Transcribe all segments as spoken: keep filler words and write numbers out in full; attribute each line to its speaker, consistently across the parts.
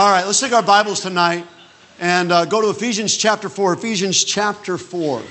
Speaker 1: All right, let's take our Bibles tonight and uh, go to Ephesians chapter four. Ephesians chapter four.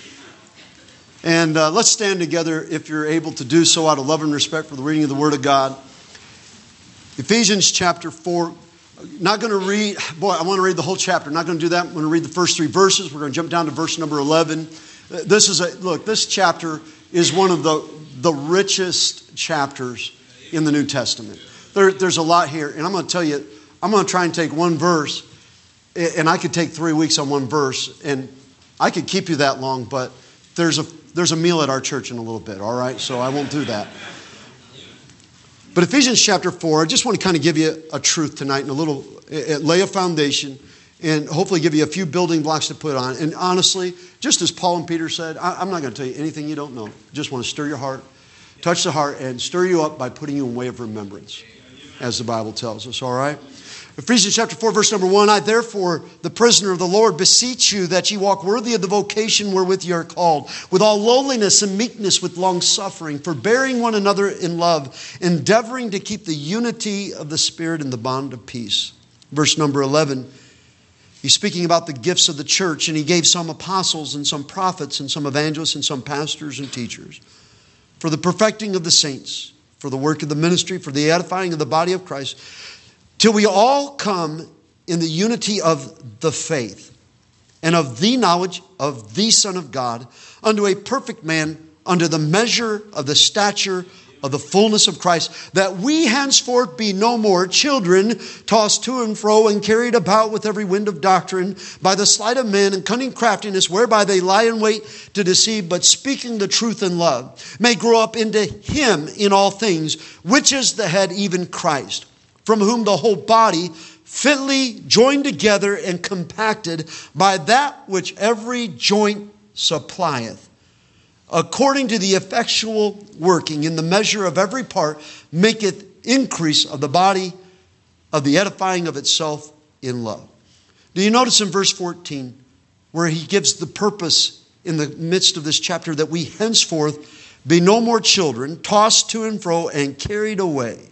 Speaker 1: And uh, let's stand together if you're able to do so out of love and respect for the reading of the Word of God. Ephesians chapter four. Not going to read, boy, I want to read the whole chapter. Not going to do that. I'm going to read the first three verses. We're going to jump down to verse number eleven. This is a, look, this chapter is one of the, the richest chapters in the New Testament. There, there's a lot here. And I'm going to tell you, I'm going to try and take one verse, and I could take three weeks on one verse, and I could keep you that long, but there's a there's a meal at our church in a little bit, all right? So I won't do that. But Ephesians chapter four, I just want to kind of give you a truth tonight and a little, lay a foundation and hopefully give you a few building blocks to put on. And honestly, just as Paul and Peter said, I'm not going to tell you anything you don't know. I just want to stir your heart, touch the heart, and stir you up by putting you in way of remembrance, as the Bible tells us, all right? Ephesians chapter four, verse number one, I therefore, the prisoner of the Lord, beseech you that ye walk worthy of the vocation wherewith ye are called, with all lowliness and meekness, with long suffering, forbearing one another in love, endeavoring to keep the unity of the Spirit in the bond of peace. Verse number eleven, he's speaking about the gifts of the church, and he gave some apostles and some prophets and some evangelists and some pastors and teachers for the perfecting of the saints, for the work of the ministry, for the edifying of the body of Christ, till we all come in the unity of the faith and of the knowledge of the Son of God, unto a perfect man, unto the measure of the stature of the fullness of Christ, that we henceforth be no more children, tossed to and fro and carried about with every wind of doctrine, by the sleight of men and cunning craftiness, whereby they lie in wait to deceive, but speaking the truth in love, may grow up into Him in all things, which is the head, even Christ, from whom the whole body, fitly joined together and compacted by that which every joint supplieth, according to the effectual working in the measure of every part, maketh increase of the body of the edifying of itself in love. Do you notice in verse fourteen where he gives the purpose in the midst of this chapter that we henceforth be no more children, tossed to and fro and carried away.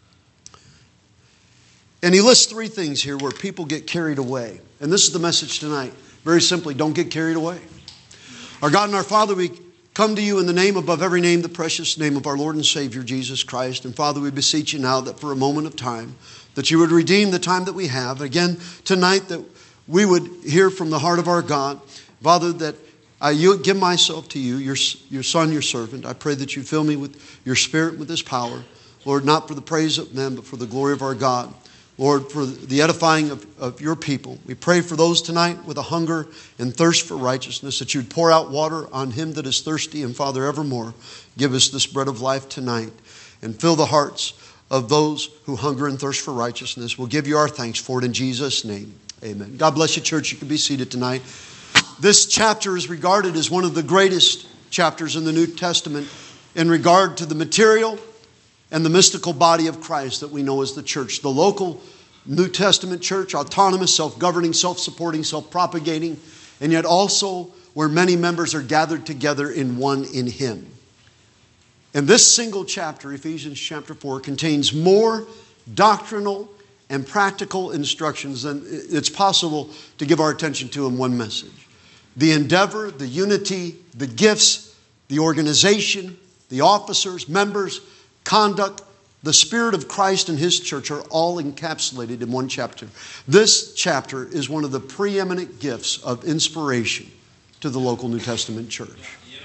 Speaker 1: And he lists three things here where people get carried away. And this is the message tonight. Very simply, don't get carried away. Our God and our Father, we come to you in the name above every name, the precious name of our Lord and Savior, Jesus Christ. And Father, we beseech you now that for a moment of time, that you would redeem the time that we have. Again, tonight, that we would hear from the heart of our God. Father, that I give myself to you, your, your Son, your servant. I pray that you fill me with your Spirit, with this power. Lord, not for the praise of men, but for the glory of our God. Lord, for the edifying of, of your people. We pray for those tonight with a hunger and thirst for righteousness, that you'd pour out water on him that is thirsty. And Father, evermore, give us this bread of life tonight and fill the hearts of those who hunger and thirst for righteousness. We'll give you our thanks for it in Jesus' name. Amen. God bless you, church. You can be seated tonight. This chapter is regarded as one of the greatest chapters in the New Testament in regard to the material and the mystical body of Christ that we know as the church. The local New Testament church, autonomous, self-governing, self-supporting, self-propagating, and yet also where many members are gathered together in one in Him. And this single chapter, Ephesians chapter four, contains more doctrinal and practical instructions than it's possible to give our attention to in one message. The endeavor, the unity, the gifts, the organization, the officers, members, conduct, the Spirit of Christ and His church are all encapsulated in one chapter. This chapter is one of the preeminent gifts of inspiration to the local New Testament church.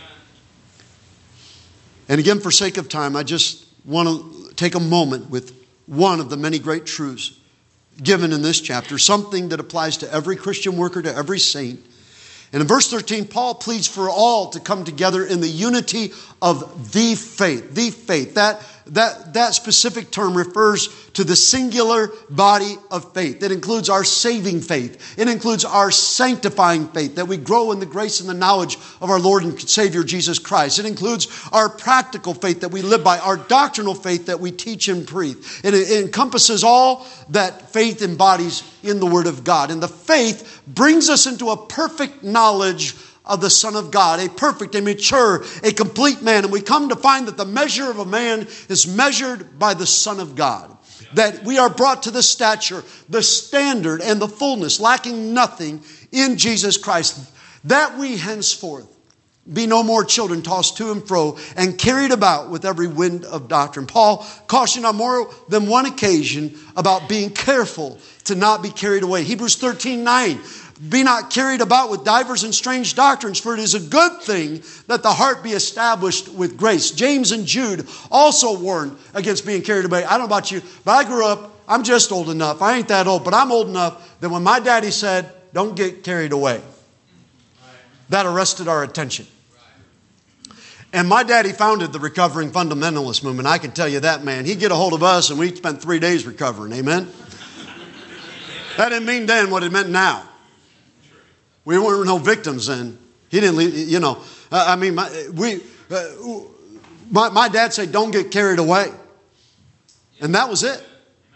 Speaker 1: And again, for sake of time, I just want to take a moment with one of the many great truths given in this chapter, something that applies to every Christian worker, to every saint. And in verse thirteen, Paul pleads for all to come together in the unity of the faith. The faith. That, that, that specific term refers to the singular body of faith. It includes our saving faith. It includes our sanctifying faith, that we grow in the grace and the knowledge of our Lord and Savior Jesus Christ. It includes our practical faith that we live by, our doctrinal faith that we teach and preach. And it, it encompasses all that faith embodies in the Word of God. And the faith brings us into a perfect knowledge of the Son of God, a perfect, a mature, a complete man. And we come to find that the measure of a man is measured by the Son of God. That we are brought to the stature, the standard, and the fullness, lacking nothing in Jesus Christ. That we henceforth be no more children tossed to and fro and carried about with every wind of doctrine. Paul cautioned on more than one occasion about being careful to not be carried away. Hebrews thirteen nine. Be not carried about with divers and strange doctrines, for it is a good thing that the heart be established with grace. James and Jude also warned against being carried away. I don't know about you, but I grew up, I'm just old enough. I ain't that old, but I'm old enough that when my daddy said, don't get carried away, that arrested our attention. And my daddy founded the recovering fundamentalist movement. I can tell you that, man. He'd get a hold of us and we'd spend three days recovering. Amen? That didn't mean then what it meant now. We weren't no victims then. He didn't leave, you know. Uh, I mean, my, we, uh, my, my dad said, don't get carried away. And that was it.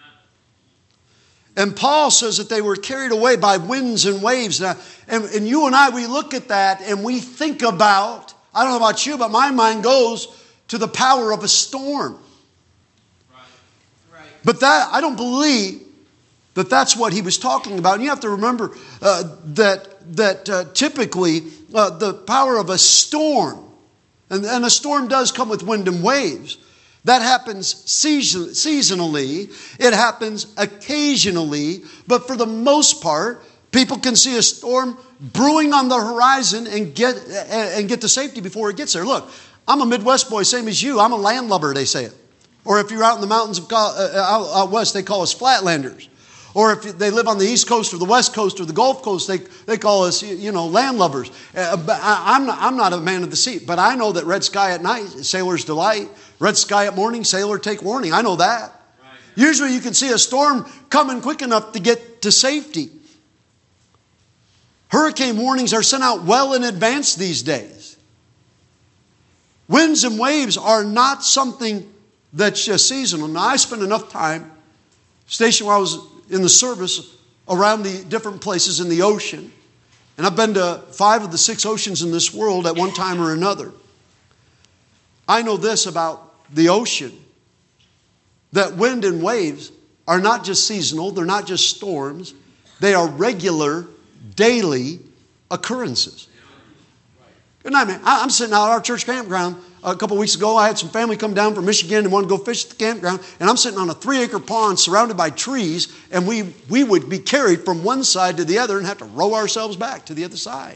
Speaker 1: And Paul says that they were carried away by winds and waves. Now, and, and you and I, we look at that and we think about, I don't know about you, but my mind goes to the power of a storm. Right. Right. But that, I don't believe that that's what he was talking about. And you have to remember uh, that that uh, typically uh, the power of a storm, and, and a storm does come with wind and waves, that happens season, seasonally, it happens occasionally, but for the most part, people can see a storm brewing on the horizon and get, and get to safety before it gets there. Look, I'm a Midwest boy, same as you. I'm a landlubber, they say it. Or if you're out in the mountains of uh, out, out west, they call us flatlanders. Or if they live on the East Coast or the West Coast or the Gulf Coast, they, they call us, you know, landlubbers. Uh, but I, I'm, not, I'm not a man of the sea, but I know that red sky at night is sailor's delight. Red sky at morning, sailor take warning. I know that. Right. Usually you can see a storm coming quick enough to get to safety. Hurricane warnings are sent out well in advance these days. Winds and waves are not something that's just seasonal. Now, I spent enough time stationed while I was in the service around the different places in the ocean. And I've been to five of the six oceans in this world at one time or another. I know this about the ocean, that wind and waves are not just seasonal, they're not just storms, they are regular, daily occurrences. Good night, man. I'm sitting out at our church campground a couple of weeks ago. I had some family come down from Michigan and wanted to go fish at the campground. And I'm sitting on a three-acre pond surrounded by trees. And we, we would be carried from one side to the other and have to row ourselves back to the other side.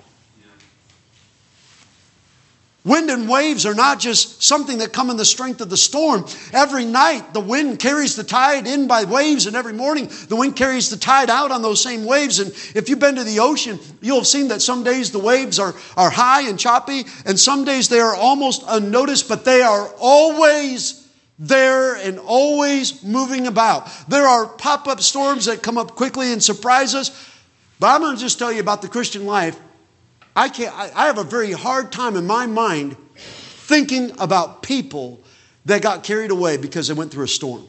Speaker 1: Wind and waves are not just something that come in the strength of the storm. Every night the wind carries the tide in by waves, and every morning the wind carries the tide out on those same waves. And if you've been to the ocean, you'll have seen that some days the waves are, are high and choppy, and some days they are almost unnoticed, but they are always there and always moving about. There are pop-up storms that come up quickly and surprise us. But I'm going to just tell you about the Christian life. I can't, I have a very hard time in my mind thinking about people that got carried away because they went through a storm.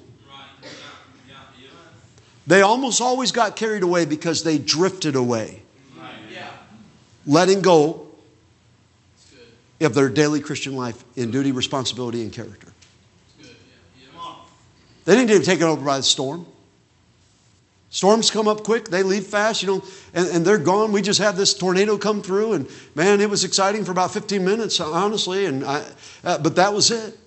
Speaker 1: They almost always got carried away because they drifted away, letting go of their daily Christian life in duty, responsibility, and character. They didn't get taken over by the storm. Storms come up quick, they leave fast, you know, and, and they're gone. We just had this tornado come through, and man, it was exciting for about fifteen minutes, honestly, and I, uh, but that was it.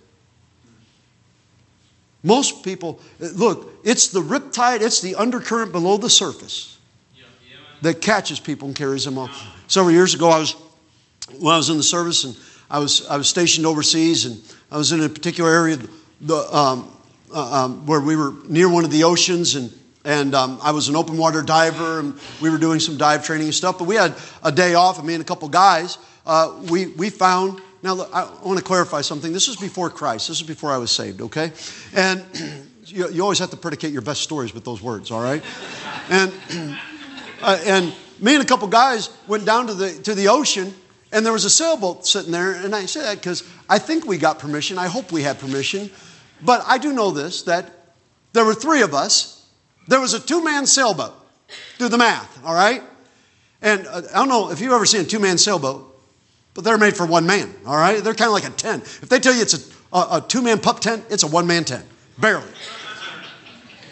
Speaker 1: Most people, look, it's the riptide, it's the undercurrent below the surface that catches people and carries them off. Several years ago, I was when I was in the service, and I was I was stationed overseas, and I was in a particular area, the um, uh, um, where we were near one of the oceans, and. And um, I was an open water diver, and we were doing some dive training and stuff. But we had a day off, and me and a couple guys, uh, we, we found... Now, look, I want to clarify something. This was before Christ. This was before I was saved, okay? And you, you always have to predicate your best stories with those words, all right? And, uh, and me and a couple guys went down to the, to the ocean, and there was a sailboat sitting there. And I say that because I think we got permission. I hope we had permission. But I do know this, that there were three of us. There was a two-man sailboat. Do the math, all right? And uh, I don't know if you've ever seen a two-man sailboat, but they're made for one man, all right? They're kind of like a tent. If they tell you it's a, a, a two-man pup tent, it's a one-man tent, barely.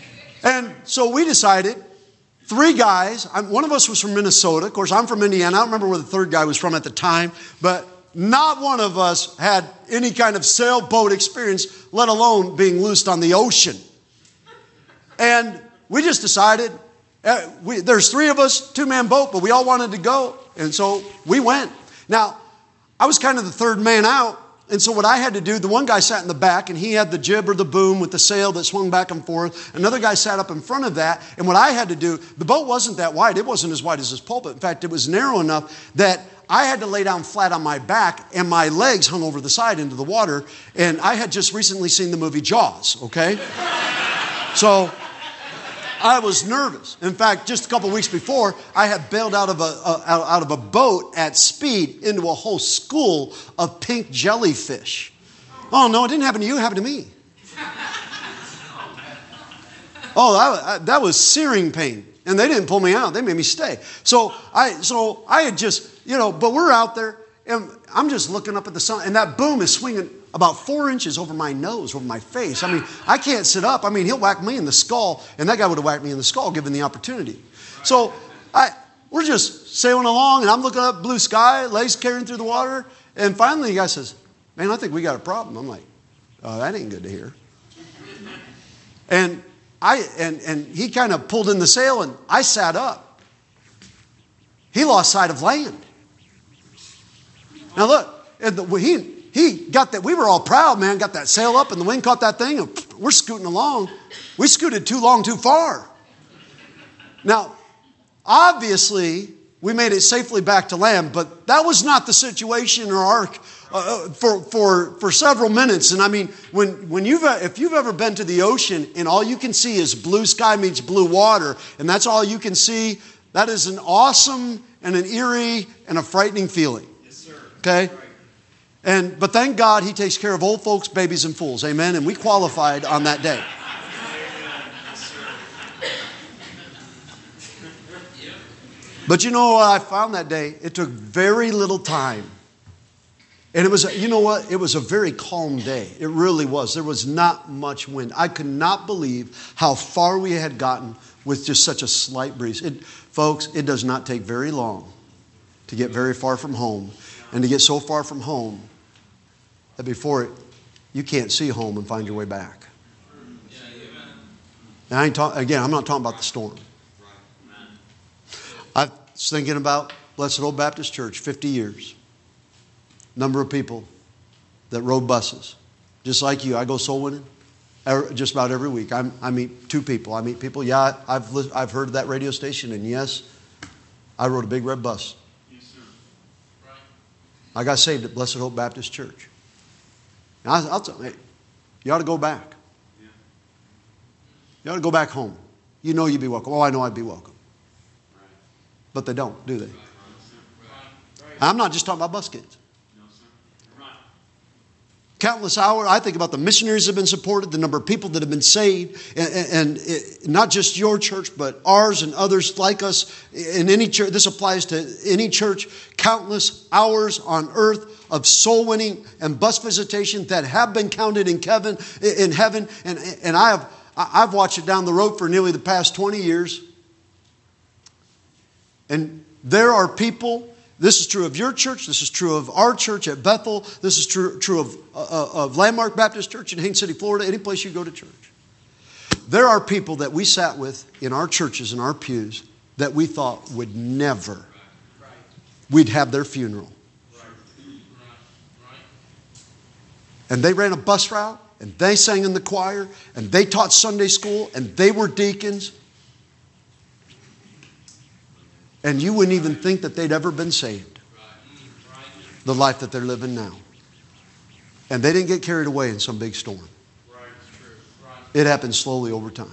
Speaker 1: And so we decided, three guys, I'm, one of us was from Minnesota. Of course, I'm from Indiana. I don't remember where the third guy was from at the time, but not one of us had any kind of sailboat experience, let alone being loosed on the ocean. And we just decided, uh, we, there's three of us, two-man boat, but we all wanted to go. And so we went. Now, I was kind of the third man out. And so what I had to do, the one guy sat in the back and he had the jib or the boom with the sail that swung back and forth. Another guy sat up in front of that. And what I had to do, the boat wasn't that wide. It wasn't as wide as this pulpit. In fact, it was narrow enough that I had to lay down flat on my back and my legs hung over the side into the water. And I had just recently seen the movie Jaws, okay? So I was nervous. In fact, just a couple weeks before, I had bailed out of a, a out of a boat at speed into a whole school of pink jellyfish. Oh no, it didn't happen to you. It happened to me. Oh, that, that was searing pain, and they didn't pull me out. They made me stay. So I so I had just you know, but we're out there, and I'm just looking up at the sun, and that boom is swinging about four inches over my nose, over my face. I mean, I can't sit up. I mean, he'll whack me in the skull, and that guy would have whacked me in the skull given the opportunity. So I, we're just sailing along, and I'm looking up blue sky, legs carrying through the water, and finally the guy says, man, I think we got a problem. I'm like, oh, that ain't good to hear. And I and and he kind of pulled in the sail, and I sat up. He lost sight of land. Now look, and the, he he got that. We were all proud, man. Got that sail up, and the wind caught that thing, and we're scooting along. We scooted too long, too far. Now, obviously, we made it safely back to land, but that was not the situation or arc uh, for for for several minutes. And I mean, when when you've if you've ever been to the ocean and all you can see is blue sky meets blue water, and that's all you can see, that is an awesome and an eerie and a frightening feeling.
Speaker 2: Yes, sir.
Speaker 1: Okay. And but thank God He takes care of old folks, babies, and fools. Amen. And we qualified on that day. But you know what I found that day? It took very little time. And it was, you know what? It was a very calm day. It really was. There was not much wind. I could not believe how far we had gotten with just such a slight breeze. It, folks, it does not take very long to get very far from home. And to get so far from home that before it, you can't see home and find your way back. Now, I ain't talk, again, I'm not talking about the storm. I was thinking about Blessed Old Baptist Church, fifty years. Number of people that rode buses. Just like you, I go soul winning just about every week. I'm, I meet two people. I meet people, yeah, I've, li- I've heard of that radio station, and yes, I rode a big red bus.
Speaker 2: Yes, sir. Right.
Speaker 1: I got saved at Blessed Hope Baptist Church. And I, I'll tell you, hey, you ought to go back.
Speaker 2: Yeah.
Speaker 1: You ought to go back home. You know you'd be welcome. Oh, I know I'd be welcome.
Speaker 2: Right.
Speaker 1: But they don't, do they?
Speaker 2: Right. Right.
Speaker 1: I'm not just talking about bus kids.
Speaker 2: No, sir. Right.
Speaker 1: Countless hours. I think about the missionaries that have been supported, the number of people that have been saved, and, and, and it, not just your church, but ours and others like us in any church. This applies to any church. Countless hours on earth of soul winning and bus visitation that have been counted in heaven. In heaven, and and I have I've watched it down the road for nearly the past twenty years. And there are people. This is true of your church. This is true of our church at Bethel. This is true, true of, uh, of Landmark Baptist Church in Haines City, Florida, any place you go to church. There are people that we sat with in our churches, in our pews, that we thought would never, we'd have their funeral. And they ran a bus route, and they sang in the choir, and they taught Sunday school, and they were deacons. And you wouldn't even think that they'd ever been saved. The life that they're living now. And they didn't get carried away in some big storm. It happened slowly over time.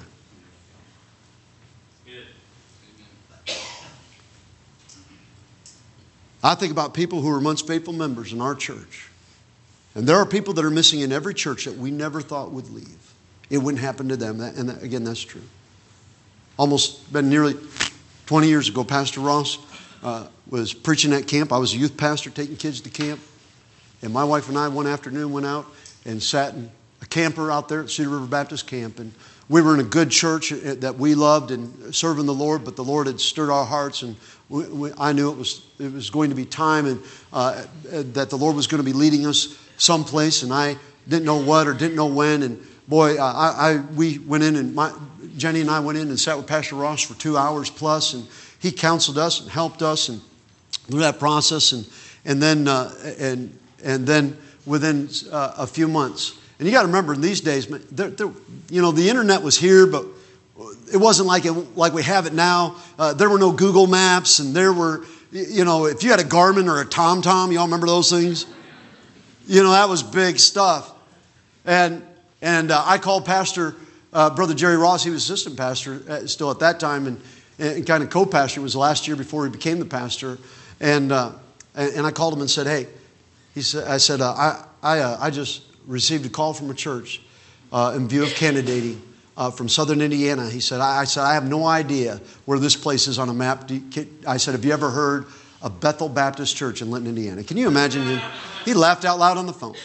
Speaker 1: I think about people who were once faithful members in our church. And there are people that are missing in every church that we never thought would leave. It wouldn't happen to them. And again, that's true. Almost been nearly twenty years ago, Pastor Ross uh, was preaching at camp. I was a youth pastor taking kids to camp. And my wife and I one afternoon went out and sat in a camper out there at Cedar River Baptist Camp. And we were in a good church that we loved and serving the Lord, but the Lord had stirred our hearts, and we, we, I knew it was it was going to be time, and uh, that the Lord was going to be leading us someplace, and I didn't know what or didn't know when. And boy, uh, I, I we went in, and my, Jenny and I went in and sat with Pastor Ross for two hours plus, and he counseled us and helped us and through that process, and and then uh, and and then within uh, a few months. And you got to remember, in these days, they're, they're, you know, the internet was here, but it wasn't like it, like we have it now. Uh, there were no Google Maps, and there were, you know, if you had a Garmin or a TomTom, y'all remember those things? You know, that was big stuff. And and uh, I called Pastor uh, Brother Jerry Ross. He was assistant pastor uh, still at that time, and, and kind of co-pastor. It was the last year before he became the pastor. And uh, and I called him and said, "Hey," he said, "I said uh, I I uh, I just received a call from a church uh, in view of candidating uh, from Southern Indiana." He said, I, I said, "I have no idea where this place is on a map." Do you, I said, "Have you ever heard of Bethel Baptist Church in Linton, Indiana?" Can you imagine him? He laughed out loud on the phone.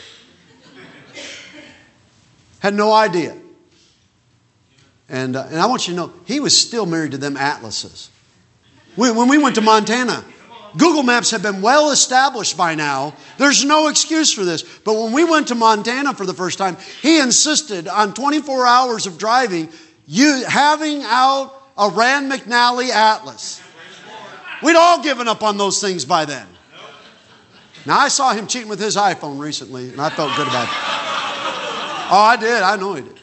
Speaker 1: Had no idea. And uh, and I want you to know, he was still married to them Atlases. When, when we went to Montana, Google Maps have been well established by now. There's no excuse for this. But when we went to Montana for the first time, he insisted on twenty-four hours of driving, you having out a Rand McNally Atlas. We'd all given up on those things by then. Now, I saw him cheating with his iPhone recently, and I felt good about it. Oh, I did. I know he did.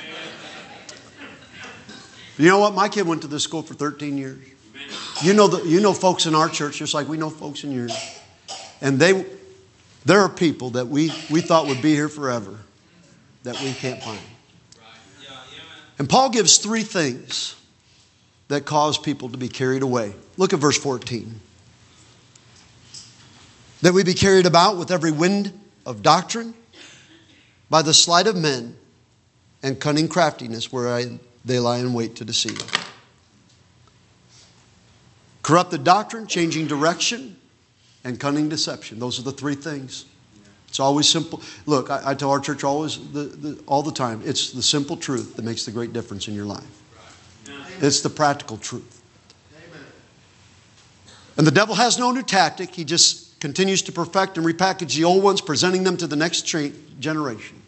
Speaker 1: You know what? My kid went to this school for thirteen years. You know, the, you know folks in our church just like we know folks in yours. And they, there are people that we, we thought would be here forever that we can't find. And Paul gives three things that cause people to be carried away. Look at verse fourteen. That we be carried about with every wind of doctrine, by the sleight of men and cunning craftiness where they lie in wait to deceive. Corrupted doctrine, changing direction, and cunning deception. Those are the three things. It's always simple. Look, I, I tell our church always, the, the, all the time, it's the simple truth that makes the great difference in your life. It's the practical truth. And the devil has no new tactic. He just continues to perfect and repackage the old ones, presenting them to the next tra- generation.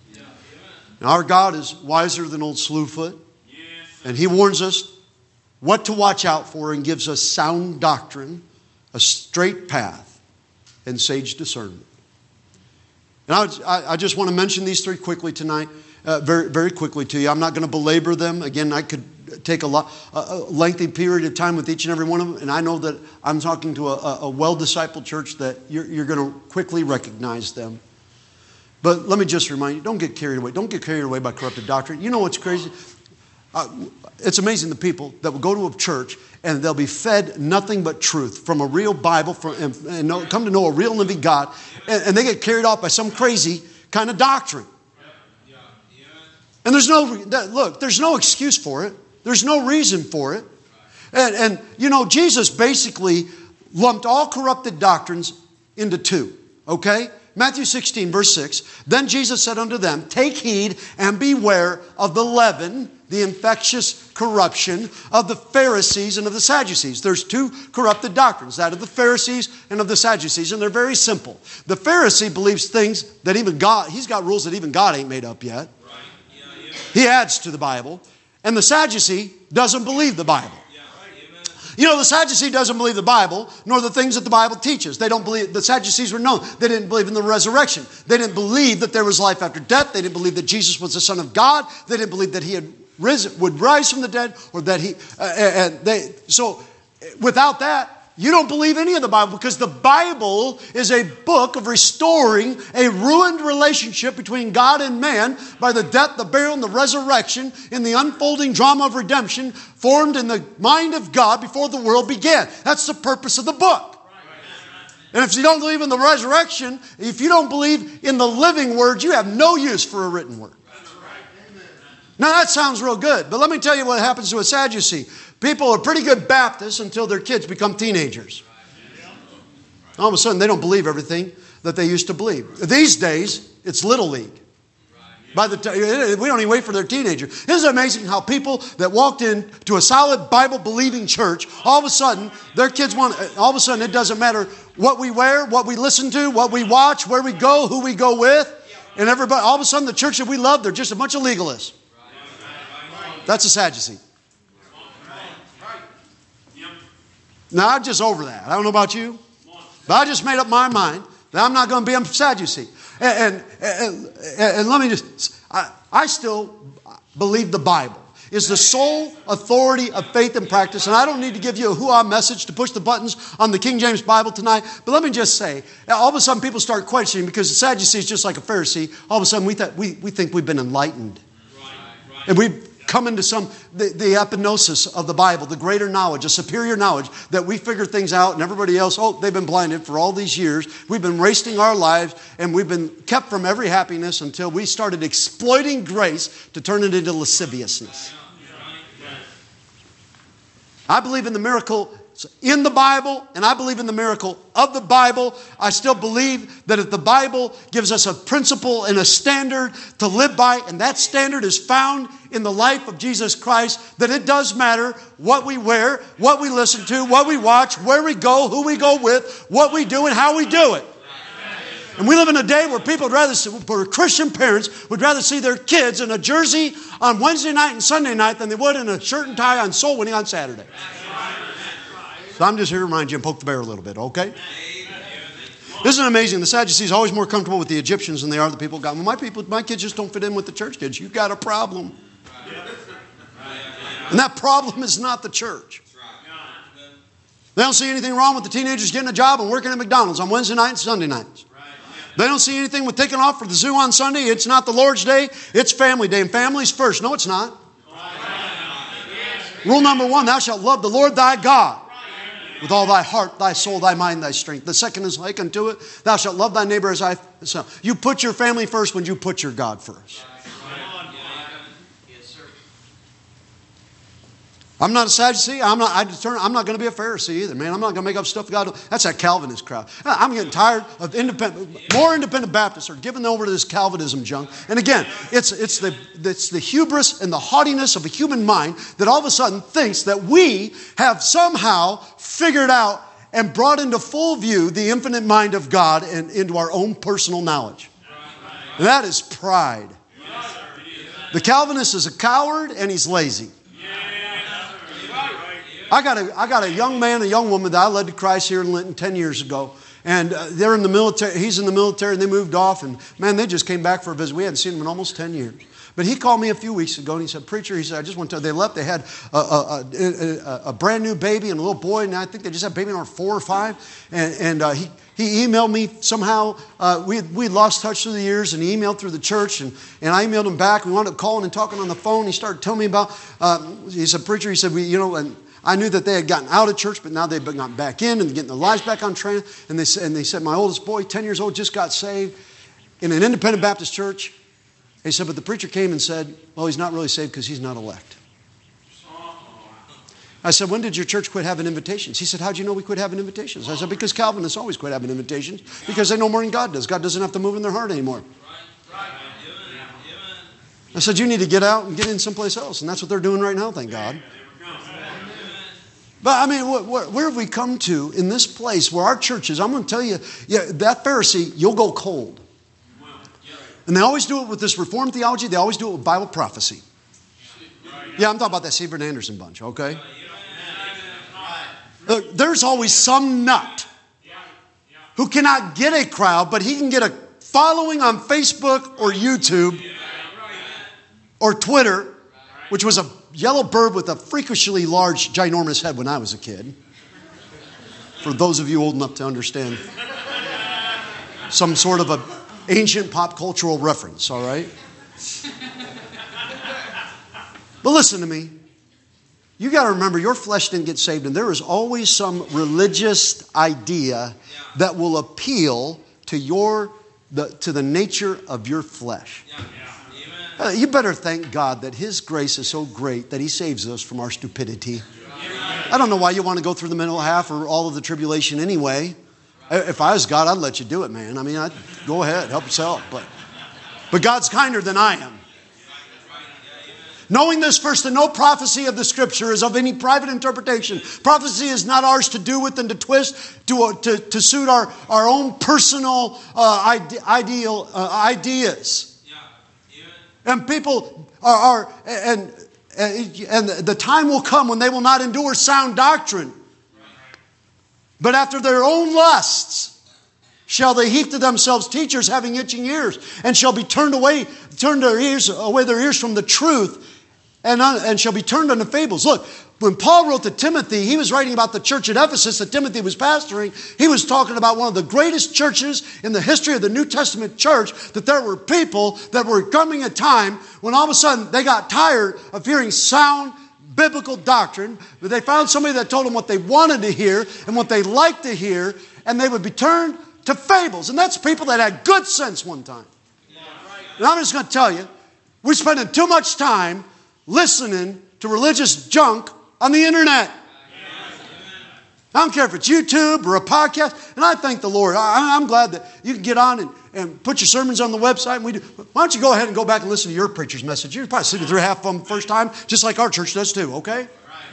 Speaker 1: And our God is wiser than old Slewfoot. And He warns us what to watch out for and gives us sound doctrine, a straight path, and sage discernment. And I, I just want to mention these three quickly tonight, uh, very, very quickly to you. I'm not going to belabor them. Again, I could take a, lot, a lengthy period of time with each and every one of them, and I know that I'm talking to a, a well-discipled church that you're, you're going to quickly recognize them. But let me just remind you, don't get carried away. Don't get carried away by corrupted doctrine. You know what's crazy? Uh, it's amazing the people that will go to a church and they'll be fed nothing but truth from a real Bible from, and, and know, come to know a real living God, and, and they get carried off by some crazy kind of doctrine. And there's no, look, there's no excuse for it. There's no reason for it. And, and you know, Jesus basically lumped all corrupted doctrines into two, okay? Matthew sixteen, verse six. Then Jesus said unto them, "Take heed and beware of the leaven, the infectious corruption of the Pharisees and of the Sadducees." There's two corrupted doctrines, that of the Pharisees and of the Sadducees, and they're very simple. The Pharisee believes things that even God, he's got rules that even God ain't made up yet. Right. Yeah, yeah. He adds to the Bible. And the Sadducee doesn't believe the Bible. You know, the Sadducee doesn't believe the Bible, nor the things that the Bible teaches. They don't believe, the Sadducees were known. They didn't believe in the resurrection. They didn't believe that there was life after death. They didn't believe that Jesus was the Son of God. They didn't believe that He had risen, would rise from the dead, or that He, uh, and they, so without that, you don't believe any of the Bible, because the Bible is a book of restoring a ruined relationship between God and man by the death, the burial, and the resurrection in the unfolding drama of redemption formed in the mind of God before the world began. That's the purpose of the book. And if you don't believe in the resurrection, if you don't believe in the living word, you have no use for a written word. Now that sounds real good, but let me tell you what happens to a Sadducee. People are pretty good Baptists until their kids become teenagers. All of a sudden, they don't believe everything that they used to believe. These days, it's Little League. By the time, we don't even wait for their teenager. Isn't it amazing how people that walked into a solid Bible-believing church, all of a sudden, their kids want, all of a sudden it doesn't matter what we wear, what we listen to, what we watch, where we go, who we go with. And everybody, all of a sudden the church that we love, they're just a bunch of legalists. That's a Sadducee. Now, I'm just over that. I don't know about you, but I just made up my mind that I'm not going to be a Sadducee. And, and, and, and let me just, I, I still believe the Bible is the sole authority of faith and practice. And I don't need to give you a hoo-ah message to push the buttons on the King James Bible tonight. But let me just say, all of a sudden people start questioning because the Sadducee is just like a Pharisee. All of a sudden we, th- we, we think we've been enlightened. Right, right. And we've come into some, the, the epignosis of the Bible, the greater knowledge, a superior knowledge that we figure things out and everybody else, oh, they've been blinded for all these years. We've been wasting our lives and we've been kept from every happiness until we started exploiting grace to turn it into lasciviousness. I believe in the miracle in the Bible, and I believe in the miracle of the Bible. I still believe that if the Bible gives us a principle and a standard to live by, and that standard is found in the life of Jesus Christ, that it does matter what we wear, what we listen to, what we watch, where we go, who we go with, what we do, and how we do it. And we live in a day where people would rather, where Christian parents would rather see their kids in a jersey on Wednesday night and Sunday night than they would in a shirt and tie on soul winning on Saturday. So I'm just here to remind you and poke the bear a little bit, okay? Isn't it amazing? The Sadducees are always more comfortable with the Egyptians than they are the people of God. Well, my people, my kids just don't fit in with the church kids. You've got a problem. And that problem is not the church. They don't see anything wrong with the teenagers getting a job and working at McDonald's on Wednesday night and Sunday nights. They don't see anything with taking off for the zoo on Sunday. It's not the Lord's Day. It's family day. And family's first. No, it's not. Rule number one, thou shalt love the Lord thy God with all thy heart, thy soul, thy mind, thy strength. The second is like unto it, thou shalt love thy neighbor as thyself. You put your family first when you put your God first. I'm not a Sadducee. I'm not, I determine, I'm not going to be a Pharisee either, man. I'm not going to make up stuff God. That's that Calvinist crowd. I'm getting tired of independent, more independent Baptists are giving over to this Calvinism junk. And again, it's, it's, the, it's the hubris and the haughtiness of a human mind that all of a sudden thinks that we have somehow figured out and brought into full view the infinite mind of God and into our own personal knowledge. And that is pride. The Calvinist is a coward and he's lazy. I got a I got a young man, a young woman that I led to Christ here in Linton ten years ago. And uh, they're in the military. He's in the military and they moved off. And man, they just came back for a visit. We hadn't seen him in almost ten years. But he called me a few weeks ago and he said, preacher, he said, I just want to tell you, they left. They had a, a, a, a brand new baby and a little boy. And I think they just had a baby number four or five. And, and uh, he, he emailed me somehow. Uh, we we lost touch through the years and he emailed through the church. And, and I emailed him back. We wound up calling and talking on the phone. He started telling me about, uh, he said, preacher, he said, we, you know, and I knew that they had gotten out of church, but now they've gotten back in and getting their lives back on track. And they, and they said, my oldest boy, ten years old, just got saved in an independent Baptist church. He said, but the preacher came and said, well, he's not really saved because he's not elect. I said, when did your church quit having invitations? He said, how'd you know we quit having invitations? I said, because Calvinists always quit having invitations because they know more than God does. God doesn't have to move in their heart anymore. I said, you need to get out and get in someplace else. And that's what they're doing right now, thank God. But I mean, where, where have we come to in this place where our churches, I'm going to tell you, yeah, that Pharisee, you'll go cold. And they always do it with this Reformed theology. They always do it with Bible prophecy. Yeah, I'm talking about that Seaver Anderson bunch, okay? Look, there's always some nut who cannot get a crowd, but he can get a following on Facebook or YouTube or Twitter, which was a yellow bird with a freakishly large, ginormous head when I was a kid. For those of you old enough to understand some sort of a ancient pop cultural reference, all right? But listen to me. You got to remember, your flesh didn't get saved, and there is always some religious idea that will appeal to your the, to the nature of your flesh. Uh, you better thank God that His grace is so great that He saves us from our stupidity. I don't know why you want to go through the middle half or all of the tribulation anyway. If I was God, I'd let you do it, man. I mean, I'd go ahead, help yourself. But But God's kinder than I am. Knowing this first, that no prophecy of the Scripture is of any private interpretation. Prophecy is not ours to do with and to twist to, uh, to, to suit our, our own personal uh, ide- ideal uh, ideas. And people are, are and, and the time will come when they will not endure sound doctrine. But after their own lusts shall they heap to themselves teachers having itching ears, and shall be turned away, turn their ears away their ears from the truth, and, uh, and shall be turned unto fables. Look, when Paul wrote to Timothy, he was writing about the church at Ephesus that Timothy was pastoring. He was talking about one of the greatest churches in the history of the New Testament church, that there were people that were coming a time when all of a sudden they got tired of hearing sound biblical doctrine, but they found somebody that told them what they wanted to hear and what they liked to hear, and they would be turned to fables. And that's people that had good sense one time. And I'm just going to tell you, we're spending too much time listening to religious junk on the internet. I don't care if it's YouTube or a podcast. And I thank the Lord. I, I'm glad that you can get on and, and put your sermons on the website. And we do. Why don't you go ahead and go back and listen to your preacher's message? You're probably sitting through half of them the first time, just like our church does too, okay?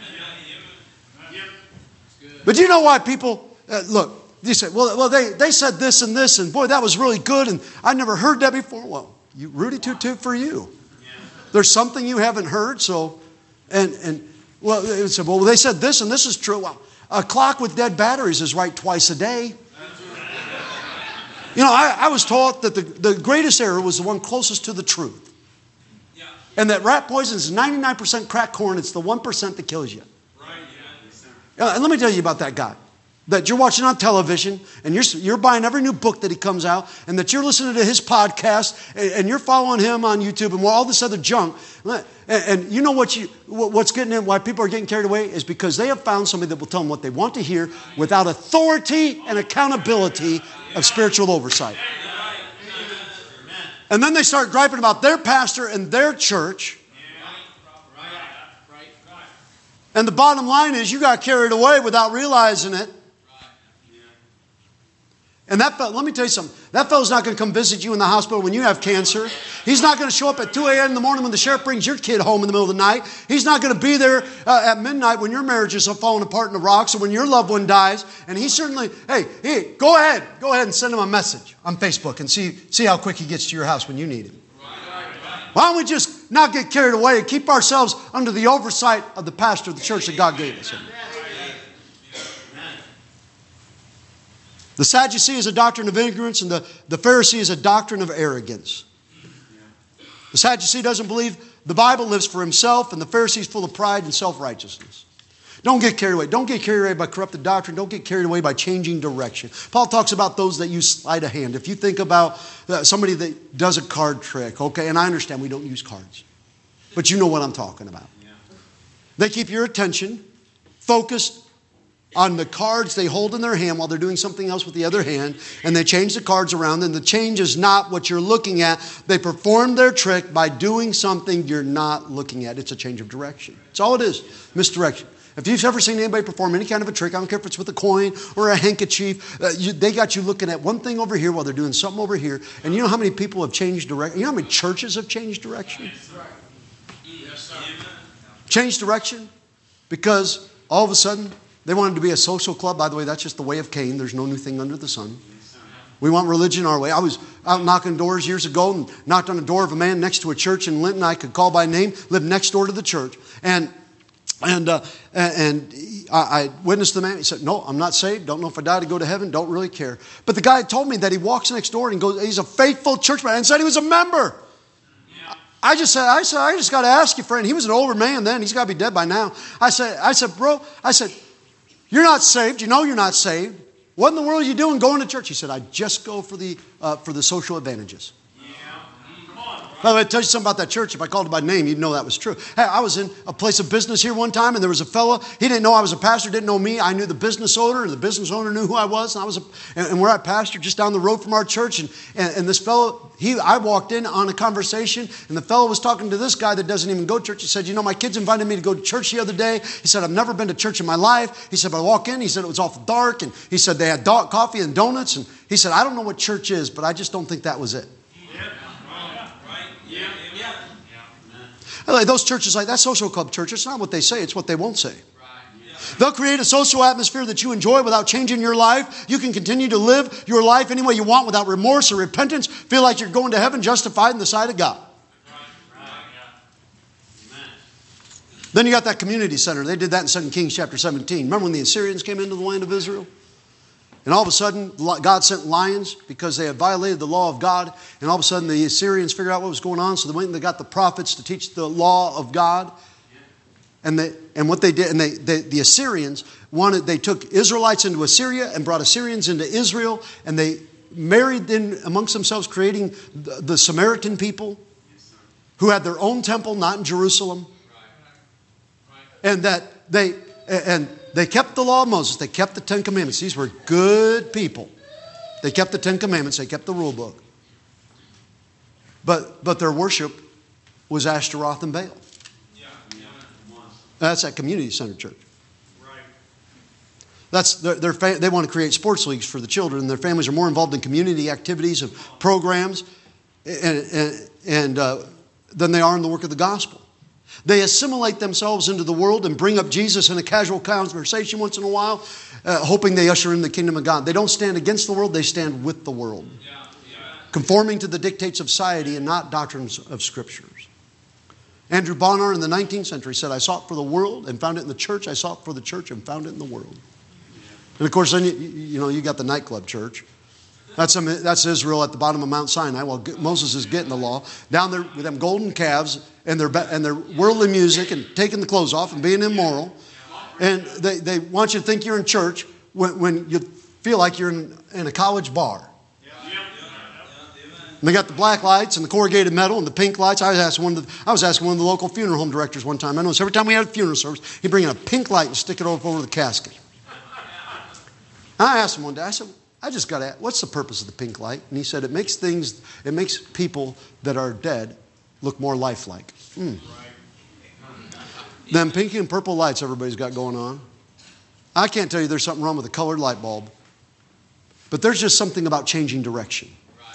Speaker 1: But do you know why people, uh, look, you say, well, well they, they said this and this, and boy, that was really good, and I never heard that before. Well, you Rudy toot toot for you. There's something you haven't heard, so, and, and well, they said, well, they said this, and this is true. Well, a clock with dead batteries is right twice a day. You know, I, I was taught that the, the greatest error was the one closest to the truth. And that rat poison is ninety-nine percent crack corn. It's the one percent that kills you. Uh, and let me tell you about that guy that you're watching on television, and you're, you're buying every new book that he comes out, and that you're listening to his podcast, and, and you're following him on YouTube and all this other junk. And, and you know what you, what's getting in, why people are getting carried away is because they have found somebody that will tell them what they want to hear without authority and accountability of spiritual oversight. And then they start griping about their pastor and their church. And the bottom line is you got carried away without realizing it. And that fellow, let me tell you something. That fellow's not going to come visit you in the hospital when you have cancer. He's not going to show up at two a.m. in the morning when the sheriff brings your kid home in the middle of the night. He's not going to be there uh, at midnight when your marriages are falling apart in the rocks or when your loved one dies. And he certainly, hey, hey, go ahead. Go ahead and send him a message on Facebook and see, see how quick he gets to your house when you need him. Why don't we just not get carried away and keep ourselves under the oversight of the pastor of the church that God gave us? The Sadducee is a doctrine of ignorance, and the, the Pharisee is a doctrine of arrogance. The Sadducee doesn't believe the Bible, lives for himself, and the Pharisee is full of pride and self-righteousness. Don't get carried away. Don't get carried away by corrupted doctrine. Don't get carried away by changing direction. Paul talks about those that use sleight of hand. If you think about uh, somebody that does a card trick, okay, and I understand we don't use cards, but you know what I'm talking about. They keep your attention focused on the cards they hold in their hand while they're doing something else with the other hand, and they change the cards around, and the change is not what you're looking at. They perform their trick by doing something you're not looking at. It's a change of direction. That's all it is, misdirection. If you've ever seen anybody perform any kind of a trick, I don't care if it's with a coin or a handkerchief, uh, you, they got you looking at one thing over here while they're doing something over here. And you know how many people have changed direction? You know how many churches have changed direction? Changed direction because all of a sudden they wanted to be a social club. By the way, that's just the way of Cain. There's no new thing under the sun. We want religion our way. I was out knocking doors years ago and knocked on the door of a man next to a church in Linton I could call by name, lived next door to the church. And and uh, and I, I witnessed the man. He said, no, I'm not saved. Don't know if I die to go to heaven. Don't really care. But the guy told me that he walks next door and goes, he's a faithful church man, and said he was a member. Yeah. I just said, I said, I just got to ask you, friend. He was an older man then. He's got to be dead by now. I said, I said, bro, I said, you're not saved. You know you're not saved. What in the world are you doing going to church? He said, I just go for the uh, for the social advantages. By the way, I tell you something about that church. If I called it by name, you'd know that was true. Hey, I was in a place of business here one time, and there was a fellow. He didn't know I was a pastor, didn't know me. I knew the business owner, and the business owner knew who I was. And I was, a, and, and we're at pastor just down the road from our church. And, and, and this fellow, he, I walked in on a conversation, and the fellow was talking to this guy that doesn't even go to church. He said, you know, my kids invited me to go to church the other day. He said, I've never been to church in my life. He said, but I walk in. He said, it was awful dark, and he said they had do- coffee and donuts. And he said, I don't know what church is, but I just don't think that was it. Like those churches like that social club church, it's not what they say, it's what they won't say. They'll create a social atmosphere that you enjoy without changing your life. You can continue to live your life any way you want without remorse or repentance. Feel like you're going to heaven justified in the sight of God. Then you got that community center. They did that in Second Kings chapter seventeen. Remember when the Assyrians came into the land of Israel? And all of a sudden, God sent lions because they had violated the law of God. And all of a sudden, the Assyrians figured out what was going on. So they went and they got the prophets to teach the law of God. And they, and what they did, and they, they the Assyrians wanted, they took Israelites into Assyria and brought Assyrians into Israel. And they married them amongst themselves, creating the, the Samaritan people who had their own temple, not in Jerusalem. And that they, and they kept the law of Moses. They kept the Ten Commandments. These were good people. They kept the Ten Commandments. They kept the rule book. But, but their worship was Ashtaroth and Baal. That's that community center church. That's their, their fa- they want to create sports leagues for the children. Their families are more involved in community activities and programs and, and, and uh, than they are in the work of the gospel. They assimilate themselves into the world and bring up Jesus in a casual conversation once in a while, uh, hoping they usher in the kingdom of God. They don't stand against the world, they stand with the world. Yeah, yeah. Conforming to the dictates of society and not doctrines of scriptures. Andrew Bonar in the nineteenth century said, I sought for the world and found it in the church. I sought for the church and found it in the world. And of course, then you, you know, you got the nightclub church. That's, that's Israel at the bottom of Mount Sinai while Moses is getting the law. Down there with them golden calves and their, and their worldly music and taking the clothes off and being immoral. And they, they want you to think you're in church when, when you feel like you're in, in a college bar. And they got the black lights and the corrugated metal and the pink lights. I was asking one of the, I was asking one of the local funeral home directors one time. I noticed every time we had a funeral service, he'd bring in a pink light and stick it over, over the casket. I asked him one day, I said, I just got to ask, what's the purpose of the pink light? And he said, it makes things, it makes people that are dead look more lifelike. Mm. Them pink and purple lights everybody's got going on. I can't tell you there's something wrong with a colored light bulb, but there's just something about changing direction.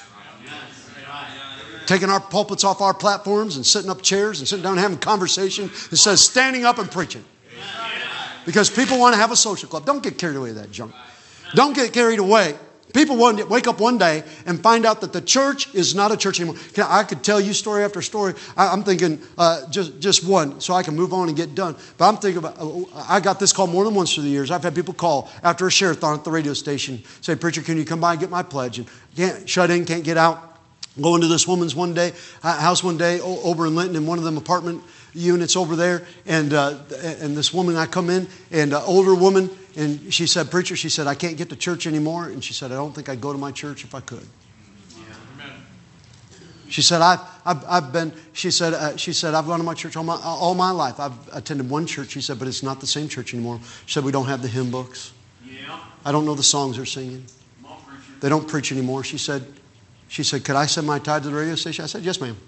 Speaker 1: Taking our pulpits off our platforms and sitting up chairs and sitting down and having conversation instead of standing up and preaching. Because people want to have a social club. Don't get carried away with that junk. Don't get carried away. People want to wake up one day and find out that the church is not a church anymore. I could tell you story after story. I'm thinking uh, just, just one so I can move on and get done. But I'm thinking about, I got this call more than once through the years. I've had people call after a share-a-thon at the radio station, say, preacher, can you come by and get my pledge? And can't shut in, can't get out. Go into this woman's one day, house one day over in Linton in one of them apartment units over there. And uh, and this woman, I come in, and an older woman, and she said, preacher, she said, I can't get to church anymore. And she said, I don't think I'd go to my church if I could. Yeah. She said, I've, I've, I've been, she said, uh, she said, I've gone to my church all my, all my life. I've attended one church, she said, but it's not the same church anymore. She said, we don't have the hymn books. Yeah. I don't know the songs they're singing. On, they don't preach anymore. She said, She said, could I send my tithe to the radio station? I said, yes, ma'am.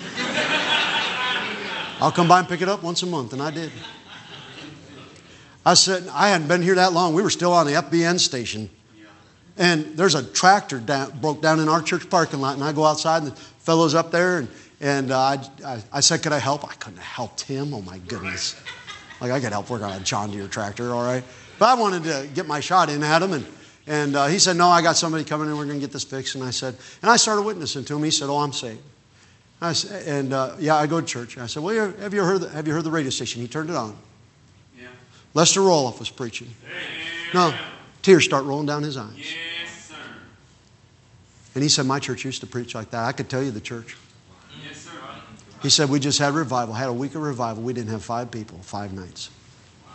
Speaker 1: I'll come by and pick it up once a month. And I did. I said, I hadn't been here that long. We were still on the F B N station. And there's a tractor down, broke down in our church parking lot. And I go outside and the fellow's up there. And, and uh, I, I, I said, could I help? I couldn't have helped him. Oh, my goodness. Like, I could help work on a John Deere tractor, all right? But I wanted to get my shot in at him. And And uh, he said, no, I got somebody coming in. We're going to get this fixed. And I said, and I started witnessing to him. He said, oh, I'm saved. I said, and uh, yeah, I go to church. I said, well, have you heard the, have you heard the radio station? He turned it on. Yeah. Lester Roloff was preaching. Yeah. No, tears start rolling down his eyes. Yes, sir. And he said, my church used to preach like that. I could tell you the church. Yes, sir. He said, we just had revival, had a week of revival. We didn't have five people, five nights. Wow.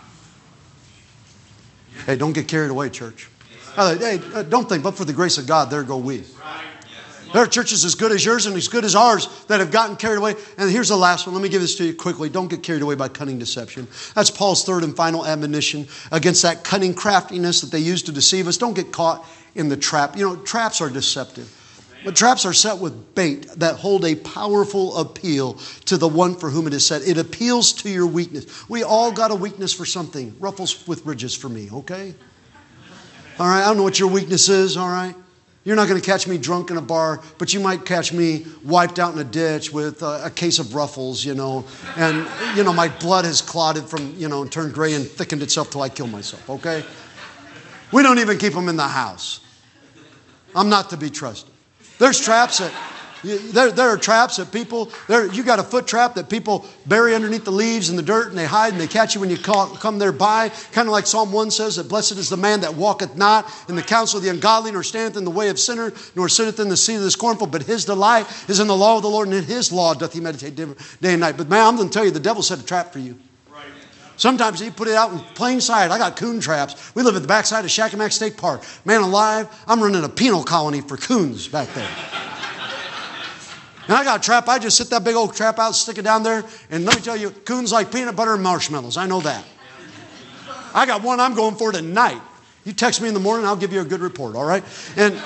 Speaker 1: Hey, don't get carried away, church. Hey, don't think, but for the grace of God, there go we. There are churches as good as yours and as good as ours that have gotten carried away. And here's the last one. Let me give this to you quickly. Don't get carried away by cunning deception. That's Paul's third and final admonition against that cunning craftiness that they use to deceive us. Don't get caught in the trap. You know, traps are deceptive. But traps are set with bait that hold a powerful appeal to the one for whom it is set. It appeals to your weakness. We all got a weakness for something. Ruffles with bridges for me, okay? All right, I don't know what your weakness is, all right? You're not going to catch me drunk in a bar, but you might catch me wiped out in a ditch with a, a case of Ruffles, you know. And, you know, my blood has clotted from, you know, and turned gray and thickened itself till I kill myself, okay? We don't even keep them in the house. I'm not to be trusted. There's traps that... There, there are traps that people, there, you got a foot trap that people bury underneath the leaves and the dirt and they hide and they catch you when you call, come thereby. Kind of like Psalm one says that blessed is the man that walketh not in the counsel of the ungodly, nor standeth in the way of sinner, nor sitteth in the seat of the scornful, but his delight is in the law of the Lord, and in his law doth he meditate day and night. But man, I'm going to tell you, the devil set a trap for you. Sometimes he put it out in plain sight. I got coon traps. We live at the backside of Shakamak State Park. Man alive, I'm running a penal colony for coons back there. And I got a trap. I just sit that big old trap out, stick it down there. And let me tell you, coons like peanut butter and marshmallows. I know that. I got one I'm going for tonight. You text me in the morning, I'll give you a good report, all right? And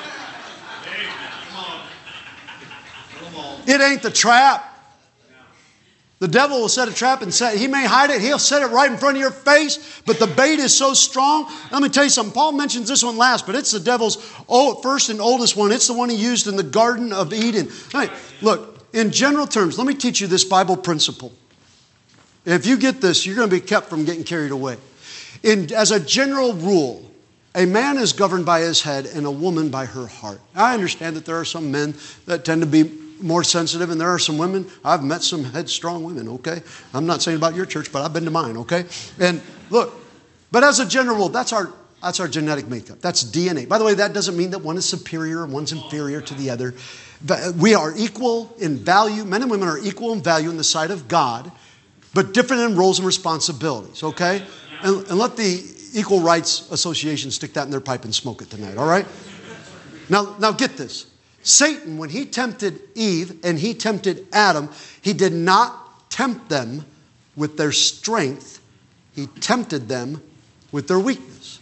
Speaker 1: it ain't the trap. The devil will set a trap and set, he may hide it. He'll set it right in front of your face. But the bait is so strong. Let me tell you something. Paul mentions this one last, but it's the devil's old, first and oldest one. It's the one he used in the Garden of Eden. Right, look, in general terms, let me teach you this Bible principle. If you get this, you're going to be kept from getting carried away. In, as a general rule, a man is governed by his head and a woman by her heart. I understand that there are some men that tend to be more sensitive, and there are some women. I've met some headstrong women, okay? I'm not saying about your church, but I've been to mine, okay? And look, but as a general rule, that's our that's our genetic makeup. That's D N A. By the way, that doesn't mean that one is superior and one's inferior to the other. We are equal in value. Men and women are equal in value in the sight of God, but different in roles and responsibilities, okay? And, and let the Equal Rights Association stick that in their pipe and smoke it tonight, all right? Now, now get this. Satan, when he tempted Eve and he tempted Adam, he did not tempt them with their strength. He tempted them with their weakness.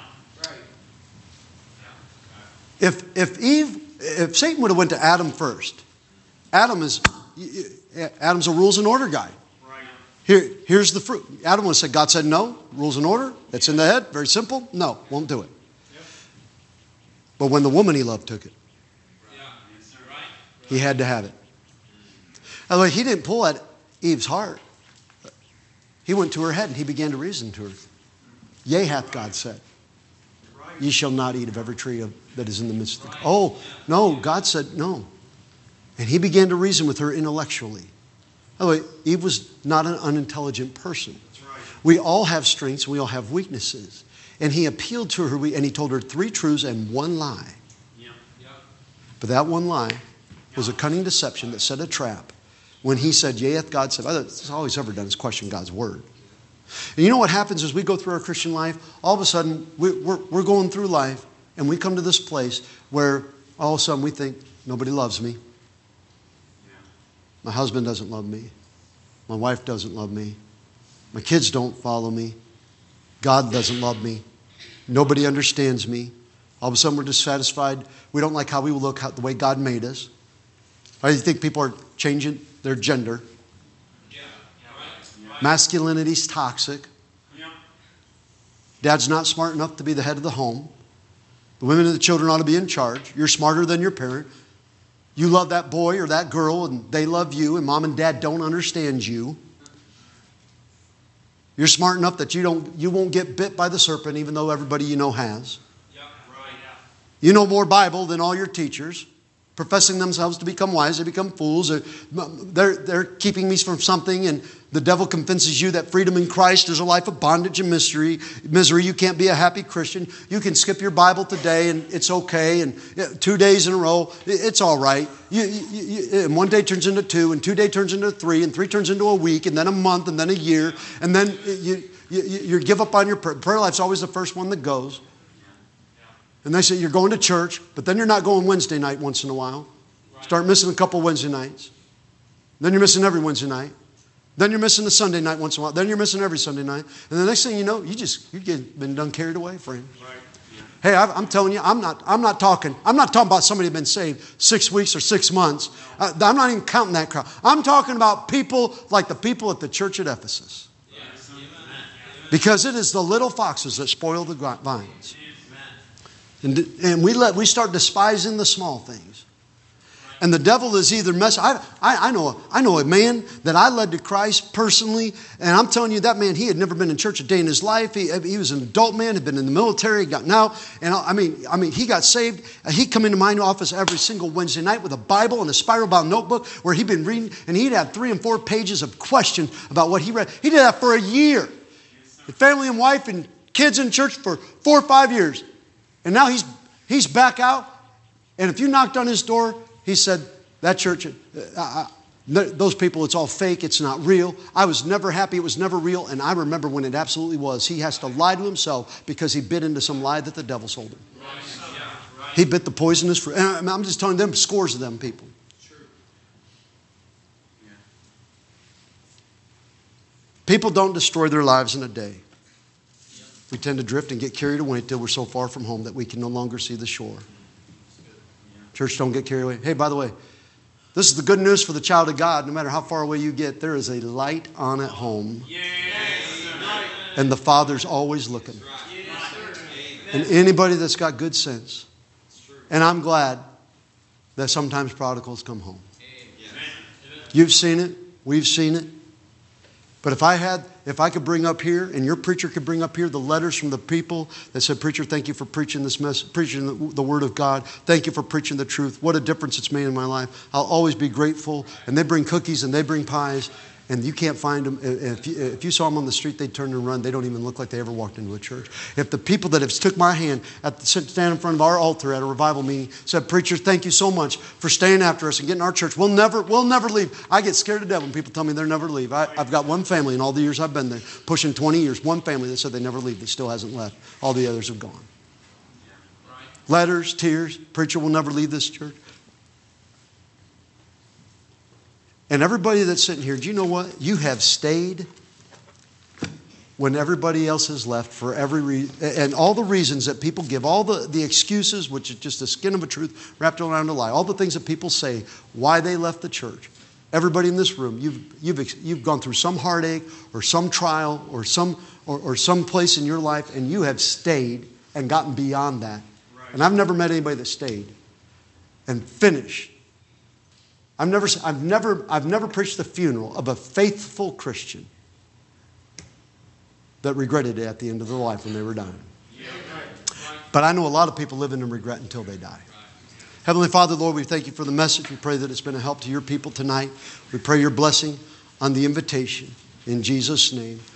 Speaker 1: If, if Eve, if Satan would have went to Adam first, Adam is, Adam's a rules and order guy. Here, here's the fruit. Adam would have said, God said no, rules and order, that's in the head, very simple. No, won't do it. But when the woman he loved took it, he had to have it. By the way, he didn't pull at Eve's heart. He went to her head and he began to reason to her. Yea, hath God said, ye shall not eat of every tree of, that is in the midst of the... Oh, no, God said no. And he began to reason with her intellectually. By the way, Eve was not an unintelligent person. We all have strengths and we all have weaknesses. And he appealed to her and he told her three truths and one lie. But that one lie was a cunning deception that set a trap. When he said, yea, hath God said, that's all he's ever done is question God's word. And you know what happens as we go through our Christian life? All of a sudden, we, we're, we're going through life and we come to this place where all of a sudden we think, nobody loves me. My husband doesn't love me. My wife doesn't love me. My kids don't follow me. God doesn't love me. Nobody understands me. All of a sudden we're dissatisfied. We don't like how we look, how, the way God made us. I think people are changing their gender. Yeah. Yeah, right. Masculinity's toxic. Yeah. Dad's not smart enough to be the head of the home. The women and the children ought to be in charge. You're smarter than your parent. You love that boy or that girl and they love you and mom and dad don't understand you. You're smart enough that you don't you won't get bit by the serpent even though everybody you know has. Yeah, right. You know more Bible than all your teachers. Professing themselves to become wise, they become fools. They're, they're keeping me from something, and the devil convinces you that freedom in Christ is a life of bondage and misery. Misery. You can't be a happy Christian. You can skip your Bible today, and it's okay. And two days in a row, it's all right. You, you, you, and one day turns into two, and two day turns into three, and three turns into a week, and then a month, and then a year, and then you you, you give up on your prayer. Prayer life's always the first one that goes. And they say, you're going to church, but then you're not going Wednesday night once in a while. Start missing a couple Wednesday nights. Then you're missing every Wednesday night. Then you're missing the Sunday night once in a while. Then you're missing every Sunday night. And the next thing you know, you just, you've been done carried away, friend. Right. Yeah. Hey, I've, I'm telling you, I'm not, I'm not talking, I'm not talking about somebody who's been saved six weeks or six months. Uh, I'm not even counting that crowd. I'm talking about people like the people at the church at Ephesus. Yes. Because it is the little foxes that spoil the vines. And, and we, let, we start despising the small things. And the devil is either mess. I, I, I, know, I know a man that I led to Christ personally. And I'm telling you, that man, he had never been in church a day in his life. He, he was an adult man, had been in the military, gotten out. And I mean, I mean, he got saved. He'd come into my office every single Wednesday night with a Bible and a spiral bound notebook where he'd been reading. And he'd have three and four pages of questions about what he read. He did that for a year. With family and wife and kids in church for four or five years. And now he's, he's back out. And if you knocked on his door, he said, that church, uh, uh, those people, it's all fake. It's not real. I was never happy. It was never real. And I remember when it absolutely was. He has to lie to himself because he bit into some lie that the devil sold him. He bit the poisonous fruit. And I'm just telling them, scores of them people. People don't destroy their lives in a day. We tend to drift and get carried away until we're so far from home that we can no longer see the shore. Church, don't get carried away. Hey, by the way, this is the good news for the child of God. No matter how far away you get, there is a light on at home. And the Father's always looking. And anybody that's got good sense. And I'm glad that sometimes prodigals come home. You've seen it. We've seen it. But if I had, if I could bring up here, and your preacher could bring up here the letters from the people that said, preacher, thank you for preaching this message, preaching the, the Word of God. Thank you for preaching the truth. What a difference it's made in my life. I'll always be grateful. And they bring cookies and they bring pies. And you can't find them. If you, if you saw them on the street, they'd turn and run. They don't even look like they ever walked into a church. If the people that have took my hand at the, stand in front of our altar at a revival meeting said, preacher, thank you so much for staying after us and getting our church. We'll never, we'll never leave. I get scared to death when people tell me they'll never leave. I, I've got one family in all the years I've been there, pushing twenty years, one family that said they never leave, that still hasn't left. All the others have gone. Letters, tears, preacher will never leave this church. And everybody that's sitting here, do you know what? You have stayed when everybody else has left for every reason. And all the reasons that people give, all the, the excuses, which is just the skin of a truth wrapped around a lie, all the things that people say, why they left the church. Everybody in this room, you've, you've, you've gone through some heartache or some trial or some, or, or some place in your life, and you have stayed and gotten beyond that. And I've never met anybody that stayed and finished. I've never, I've, never, I've never preached the funeral of a faithful Christian that regretted it at the end of their life when they were dying. But I know a lot of people living in regret until they die. Heavenly Father, Lord, we thank you for the message. We pray that it's been a help to your people tonight. We pray your blessing on the invitation. In Jesus' name.